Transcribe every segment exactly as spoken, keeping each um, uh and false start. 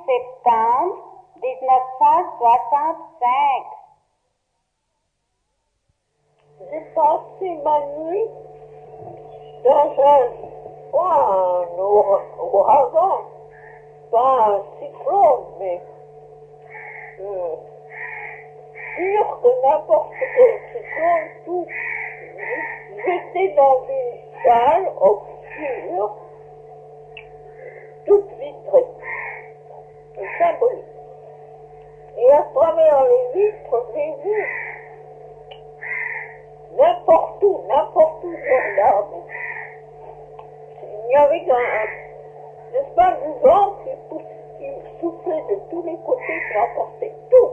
septembre dix-neuf cent soixante-cinq. J'ai passé ma nuit dans un, pas un ouragan, pas un cyclone, mais euh, sûr que n'importe quel cyclone, tout. J'étais dans une salle obscure, toute vitrée, symbolique. Et à travers les vitres, j'ai vu n'importe où, n'importe où je regardais. Il y avait un, n'est-ce pas, du vent qui, pousse, qui soufflait de tous les côtés, qui emportait tout.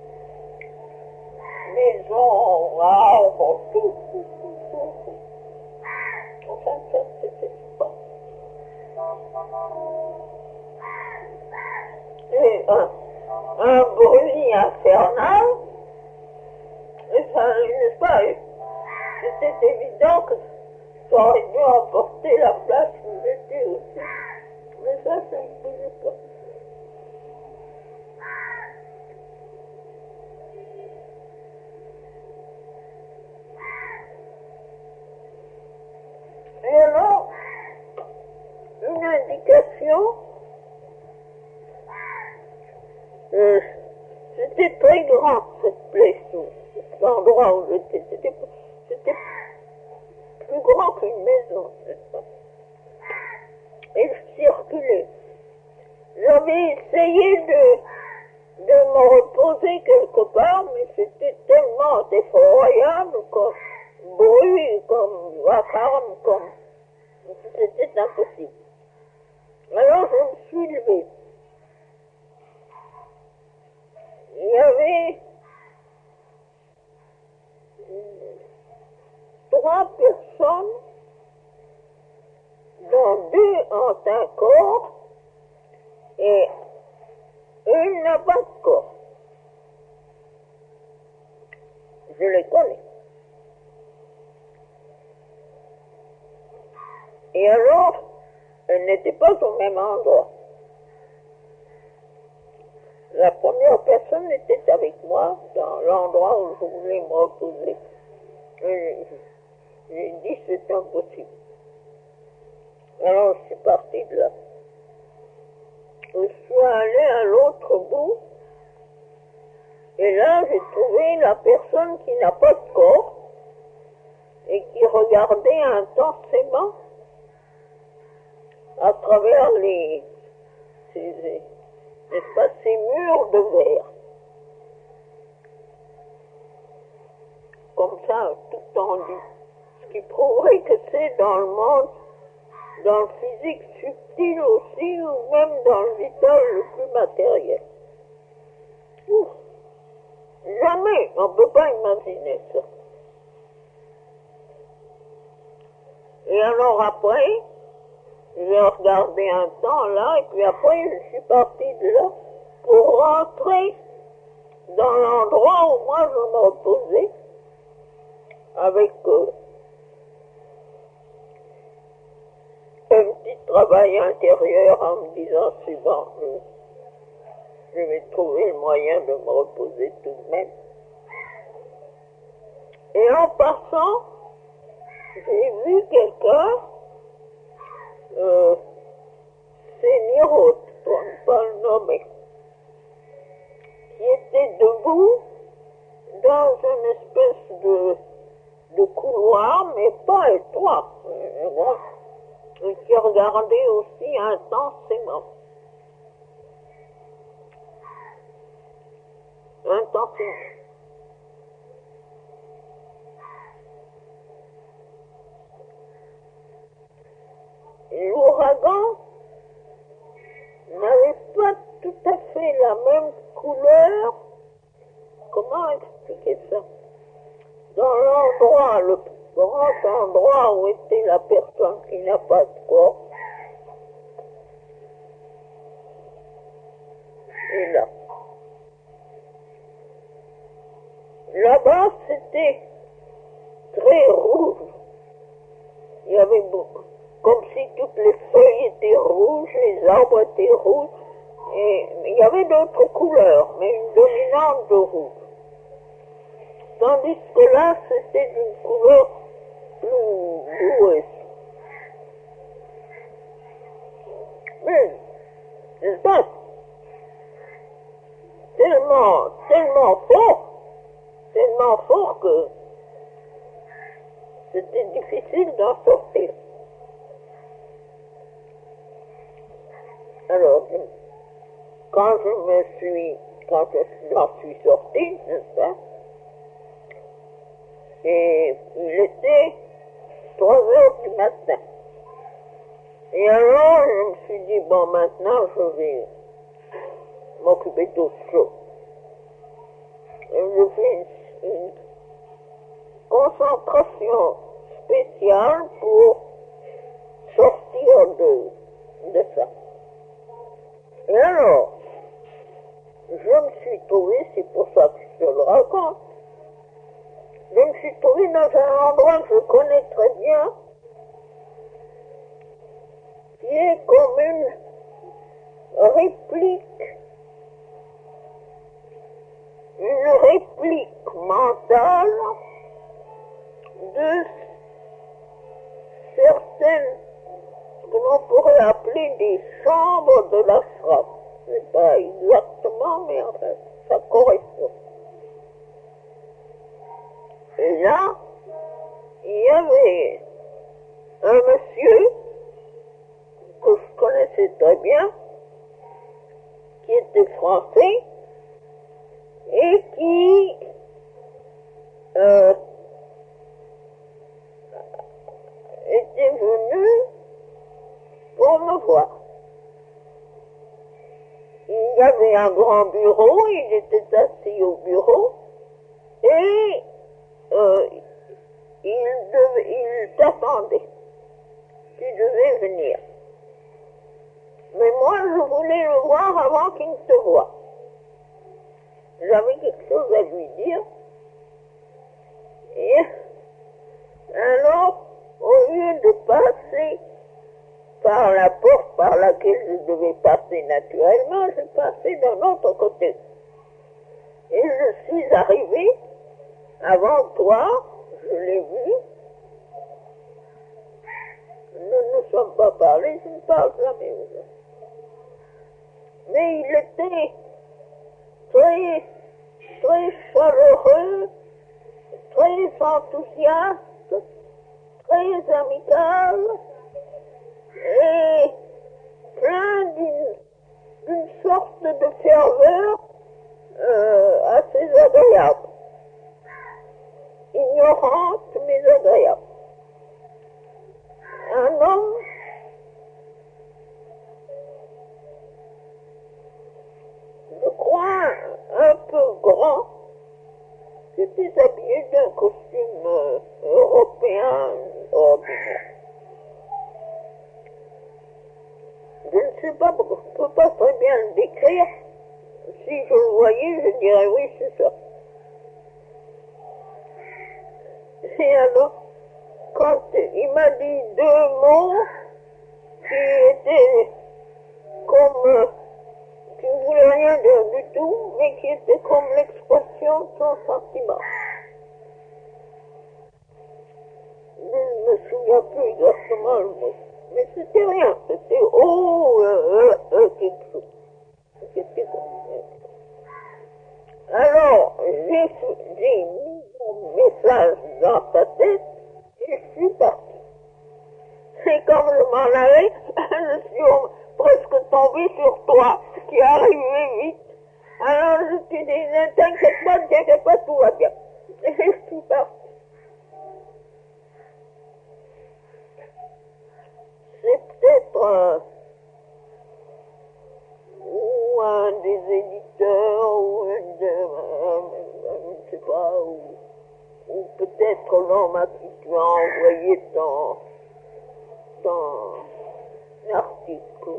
Maisons, arbres, tout, tout, tout, tout, tout. Enfin, ça, c'était pas. Et un, un bruit infernal, et ça, n'est-ce pas, c'était évident que ça aurait dû emporter la place où j'étais aussi. Mais ça, ça ne bougeait pas. Et alors, une indication, euh, c'était très grand cette place, cet endroit où j'étais, c'était, c'était plus grand qu'une maison, n'est-ce pas? Et je circulais. J'avais essayé de, de me reposer quelque part, mais c'était tellement effroyable comme bruit, comme vacarme, comme... C'était impossible. Alors je me suis levé. Il y avait trois personnes, dont deux ont un corps et une n'a pas de corps. Je les connais. Et alors, elles n'étaient pas au même endroit. La première personne était avec moi dans l'endroit où je voulais me reposer. Et j'ai dit c'est impossible. Alors je suis parti de là. Je suis allé à l'autre bout. Et là, j'ai trouvé la personne qui n'a pas de corps et qui regardait intensément à travers les, ces, n'est-ce pas, ces murs de verre. Comme ça, tout tendu. Ce qui prouverait que c'est dans le monde, dans le physique subtil aussi, ou même dans le vital le plus matériel. Ouf. Jamais, on ne peut pas imaginer ça. Et alors après, j'ai regardé un temps là, et puis après je suis parti de là pour rentrer dans l'endroit où moi je me reposais avec euh, un petit travail intérieur en me disant c'est bon, je, je vais trouver le moyen de me reposer tout de même. Et en passant, j'ai vu quelqu'un Euh, Sénirot, pour ne pas le nommer, qui était debout dans une espèce de, de couloir, mais pas étroit, et qui regardait aussi intensément. Intensément. L'ouragan n'avait pas tout à fait la même couleur. Comment expliquer ça? Dans l'endroit, le grand endroit où était la personne qui n'a pas de corps, et là. Là-bas, c'était très rouge. Il y avait beaucoup. Comme si toutes les feuilles étaient rouges, les arbres étaient rouges, Et il y avait d'autres couleurs, mais une dominante de rouge. Tandis que là, c'était d'une couleur plus blueuse. Mais, c'est ça, tellement, tellement fort, tellement fort que c'était difficile d'en sortir. Alors, quand je me suis, quand je j'en suis sortie, n'est-ce pas, et il était trois heures du matin. Et alors, je me suis dit, bon, maintenant, je vais m'occuper d'autre chose. Et je fais une, une concentration spéciale pour sortir de, de ça. Et alors, je me suis trouvée, c'est pour ça que je te le raconte, je me suis trouvée dans un endroit que je connais très bien, qui est comme une réplique, une réplique mentale de certaines, ce que l'on pourrait appeler des chambres de la frappe. C'est pas exactement, mais enfin, ça correspond. Et là, il y avait un monsieur que je connaissais très bien, qui était français, et qui euh, était venu pour me voir. Il y avait un grand bureau, il était assis au bureau, et euh, il, devait, il t'attendait. Tu devais venir. Mais moi, je voulais le voir avant qu'il ne te voie. J'avais quelque chose à lui dire. Et alors, au lieu de passer par la porte par laquelle je devais passer naturellement, je passais d'un autre côté. Et je suis arrivée avant toi, je l'ai vu. Nous ne nous sommes pas parlé, je ne parle jamais aux gens. Mais il était très, très chaleureux, très enthousiaste, très amical et plein d'une, d'une sorte de ferveur euh, assez agréable. Ignorante mais agréable. Un homme je crois un peu grand, qui était habillé d'un costume euh, européen ordinaire. Je ne sais pas, je ne peux pas très bien le décrire. Si je le voyais, je dirais oui, c'est ça. Et alors, quand il m'a dit deux mots qui étaient comme, euh, qui ne voulaient rien dire du tout, mais qui étaient comme l'expression de son sentiment. Je ne me souviens plus exactement le mot, mais c'était rien, c'était oh, euh, euh, euh, quelque chose. C'était comme ça. Alors, j'ai, j'ai mis mon message dans sa tête et je suis partie. Et comme je m'en allais, je suis presque tombée sur toi, qui est arrivé vite. Alors je te dis, ne t'inquiète pas, ne t'inquiète pas, tout va bien. Et je suis partie. C'est peut-être euh, ou un des éditeurs, ou une de, euh, je ne sais pas, ou, ou peut-être l'homme à qui tu as envoyé ton, ton article.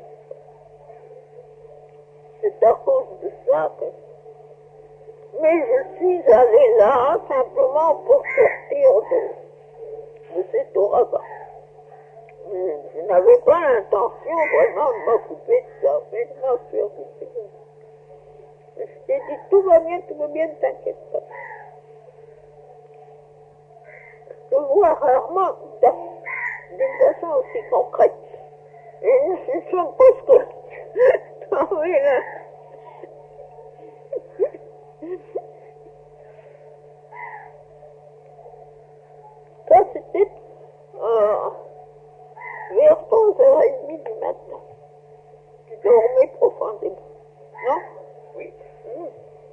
C'est à cause de ça que... Mais je suis allée là simplement pour sortir de, de cet ouragan. Je, je n'avais pas l'intention vraiment de m'occuper de ça, mais je m'as fait occuper. Je t'ai dit, tout va bien, tout va bien, ne t'inquiète pas. Je vois rarement d'une façon aussi concrète. Et je ne sais pas ce que t'en es là. Ça, c'était euh, vers trois heures trente du matin. Tu dormais profondément, non? Oui. Mmh.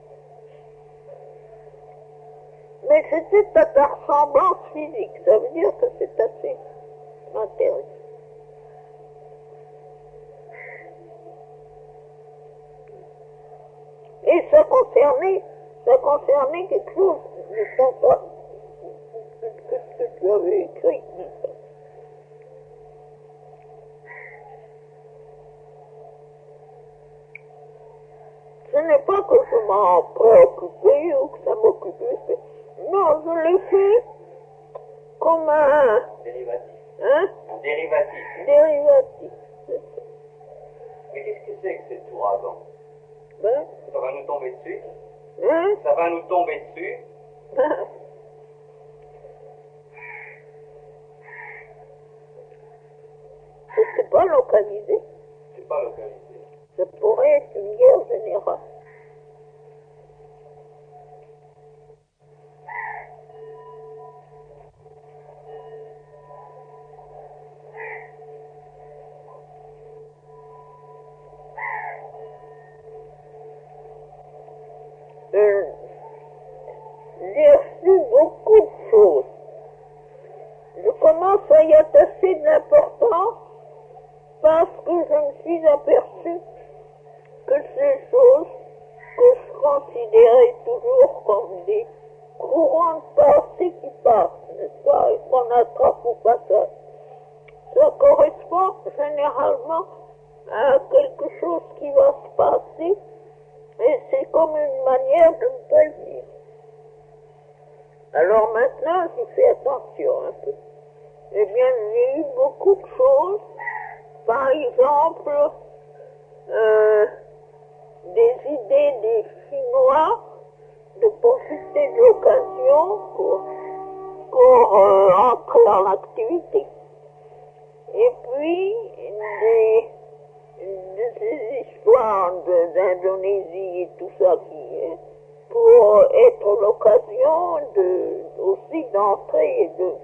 Mais c'était à ta ressemblance physique, ça veut dire que c'est assez matériel. Et ça concernait, ça concernait quelque chose de sympa que, que, que tu avais écrit. Ce n'est pas que je m'en préoccupais ou que ça m'occupait. Non, je l'ai fait comme un... Dérivatif. Hein? Un dérivatif. Dérivatif. Mais qu'est-ce que c'est que cet ouragan? Ben? Ça va nous tomber dessus? Hein? Ça va nous tomber dessus? Ben? C'était pas localisé. C'est pas localisé. Ça pourrait être une guerre générale. Euh, j'ai reçu beaucoup de choses. Je commence à y attacher de l'importance parce que je me suis aperçu que ces choses que je considérais toujours comme des courants de pensée qui passent, n'est-ce pas, et qu'on attrape au passage, ça correspond généralement à quelque chose qui va se passer, et c'est comme une manière de me prévenir. Alors maintenant, je fais attention un peu. Eh bien, j'ai eu beaucoup de choses, par exemple, euh, des idées des Chinois de profiter de l'occasion pour, pour euh, entrer en activité. Et puis, des, des histoires de- d'Indonésie et tout ça qui est pour être l'occasion de, aussi d'entrer et de...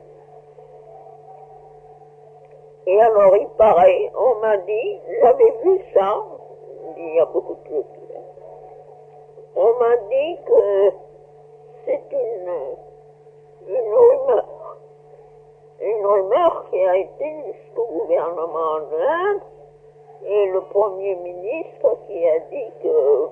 Et alors, il paraît, on m'a dit, j'avais vu ça, il y a beaucoup de choses, on m'a dit que c'est une, une rumeur, une rumeur qui a été jusqu'au gouvernement de l'Inde, et le Premier ministre qui a dit que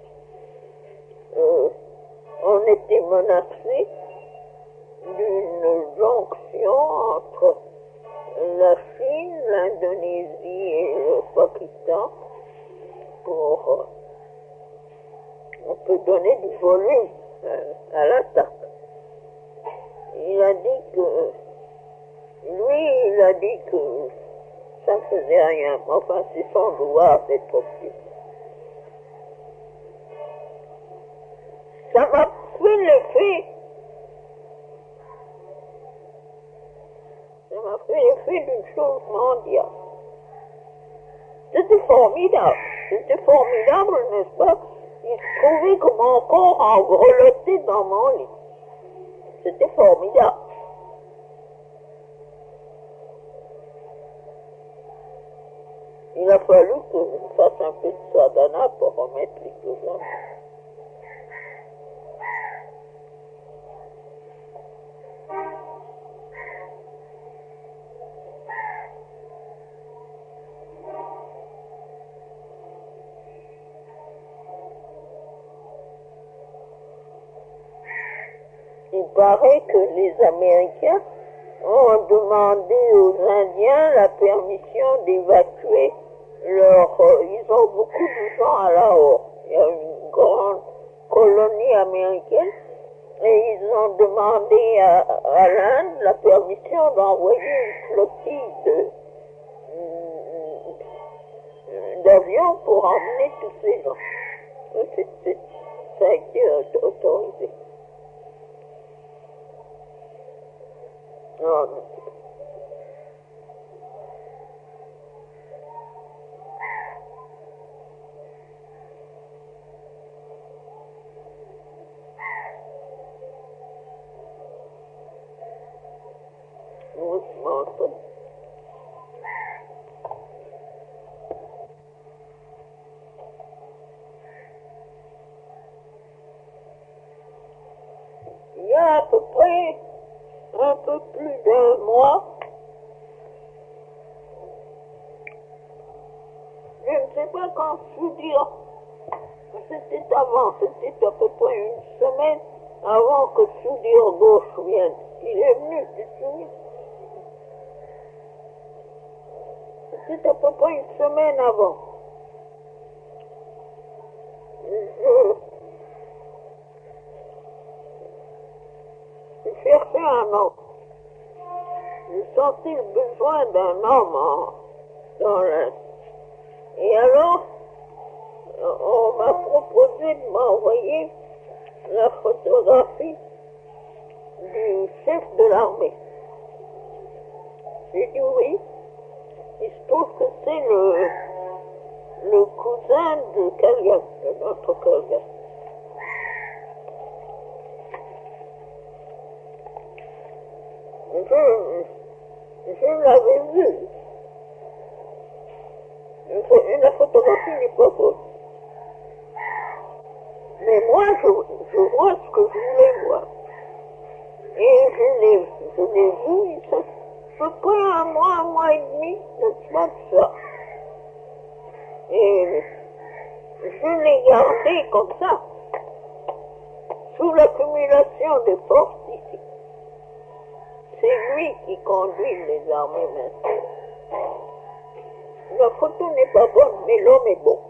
euh, on était menacé d'une jonction entre la Chine, l'Indonésie et le Pakistan pour, euh, on peut donner du volume euh, à l'attaque. Il a dit que, lui, il a dit que ça ne faisait rien. Enfin, c'est son devoir d'être optimiste. Ça m'a fait l'effet, ça m'a fait l'effet d'une chose mondiale. C'était formidable, c'était formidable, n'est-ce pas? Il se trouvait comme encore en grelotté dans mon lit. C'était formidable. Il a fallu que je fasse un peu de sadhana pour remettre les choses en ordre. Il paraît que les Américains ont demandé aux Indiens la permission d'évacuer leur... Euh, ils ont beaucoup de gens à Lahore. Il y a une grande colonie américaine et ils ont demandé à, à l'Inde la permission d'envoyer une flottille de, d'avion pour emmener tous ces gens. C'est, c'est, ça a été autorisé. Non, non. Il y a à peu près un peu plus d'un mois, je ne sais pas quand je vous dire, c'était avant, c'était à peu près une semaine avant que Soudir Gauche vienne. Il est venu, tu te souviens? C'était à peu près une semaine avant. Je, je cherchais un homme. J'ai senti le besoin d'un homme en, dans l'Inde. Et alors, on m'a proposé de m'envoyer la photographie du chef de l'armée. J'ai dit oui. Il se trouve que c'est le, le cousin de Kalgan, de notre Kalgan. Je, je l'avais vu. La photographie n'est pas bonne. Mais moi, je, je vois ce que je voulais voir. Et je l'ai, je l'ai vu, ça, à peu près un mois, un mois et demi, de ça, de ça. Et je l'ai gardé comme ça, sous l'accumulation de forces ici. C'est lui qui conduit les armées maintenant. La photo n'est pas bonne, mais l'homme est bon.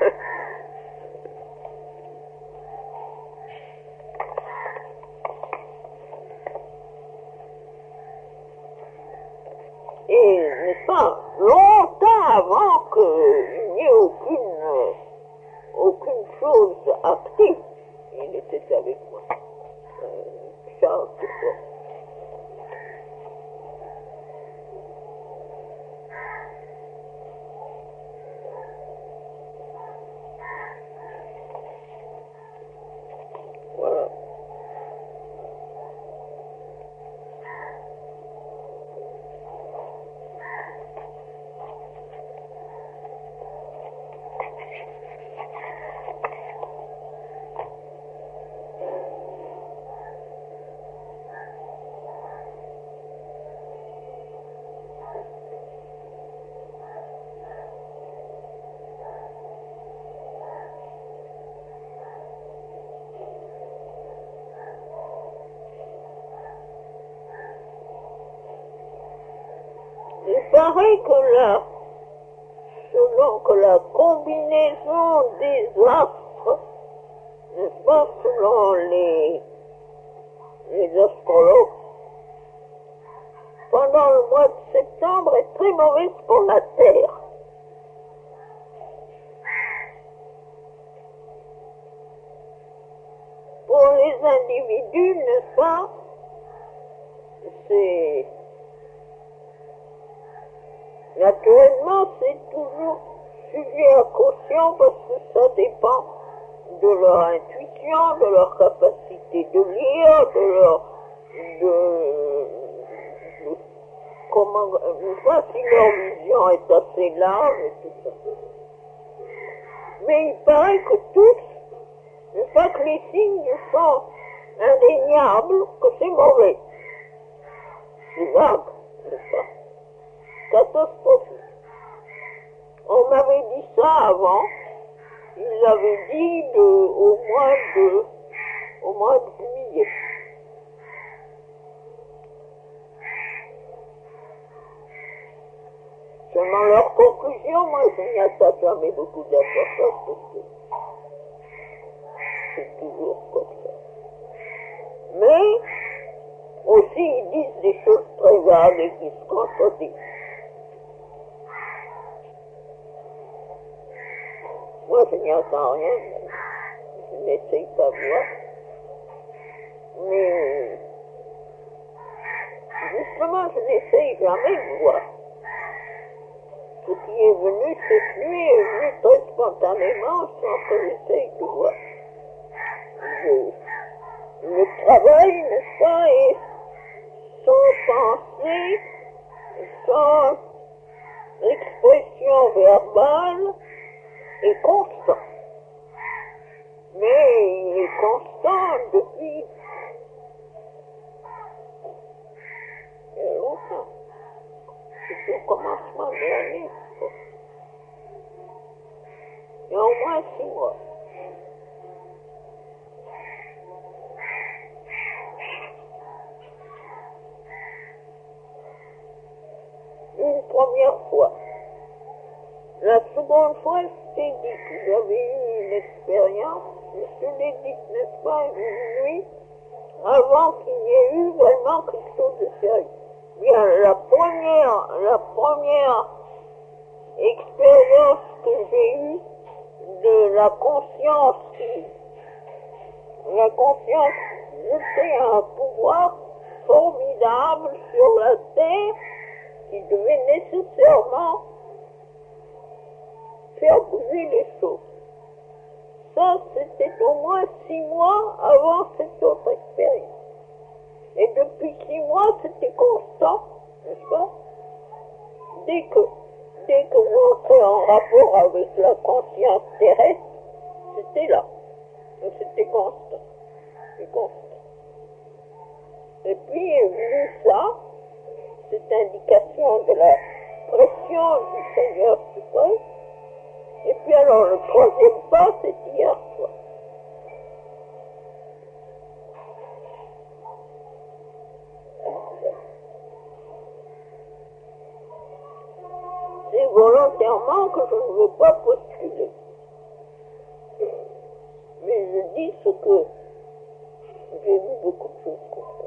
Et, n'est-ce pas, longtemps avant qu'il n'y ait aucune, euh, aucune chose active, il était avec moi. Euh, Charles, c'est ça. Voilà. Il paraît que la, selon que la combinaison des astres, n'est-ce pas, selon les, les astrologues, pendant le mois de septembre est très mauvaise pour la Terre. Pour les individus, n'est-ce pas, c'est... Naturellement, c'est toujours sujet à caution parce que ça dépend de leur intuition, de leur capacité de lire, de leur... de... de comment... je ne sais pas si leur vision est assez large et tout ça. Mais il paraît que tous, je ne sais pas que les signes sont indéniables, que c'est mauvais. C'est vague, n'est-ce pas? Catastrophique. On m'avait dit ça avant, il l'avait dit de, au mois de au mois de juillet. Selon leur conclusion, moi je n'y attache jamais beaucoup d'importance parce que c'est toujours comme ça. Mais aussi ils disent des choses très vagues et qui se contredisent. Moi, je n'y entends rien, je n'essaye pas de voir. Mais, justement, je n'essaye jamais de voir. Ce qui est venu cette nuit est venu très spontanément sans que j'essaye de voir. Je, le travail, n'est-ce pas, est sans pensée, sans expression verbale, est constant. Mais il est constant depuis il y a longtemps. C'est au commencement de l'année. Il y a au moins six mois. Une première fois. La seconde fois, je t'ai dit que j'avais eu une expérience. Je te l'ai dit, n'est-ce pas, une nuit, avant qu'il y ait eu vraiment quelque chose de sérieux. Bien, la première, la première expérience que j'ai eue de la conscience, la conscience jetait un pouvoir formidable sur la terre qui devait nécessairement faire bouger les choses. Ça, c'était au moins six mois avant cette autre expérience. Et depuis six mois, c'était constant, n'est-ce pas? Dès que, dès que j'entrais en rapport avec la conscience terrestre, c'était là. Donc c'était constant. C'était constant. Et puis est venu ça, cette indication de la pression du Seigneur suprême. Et puis alors, le troisième pas, c'est hier soir. C'est volontairement que je ne veux pas postuler. Mais je dis ce que j'ai vu beaucoup de choses comme ça.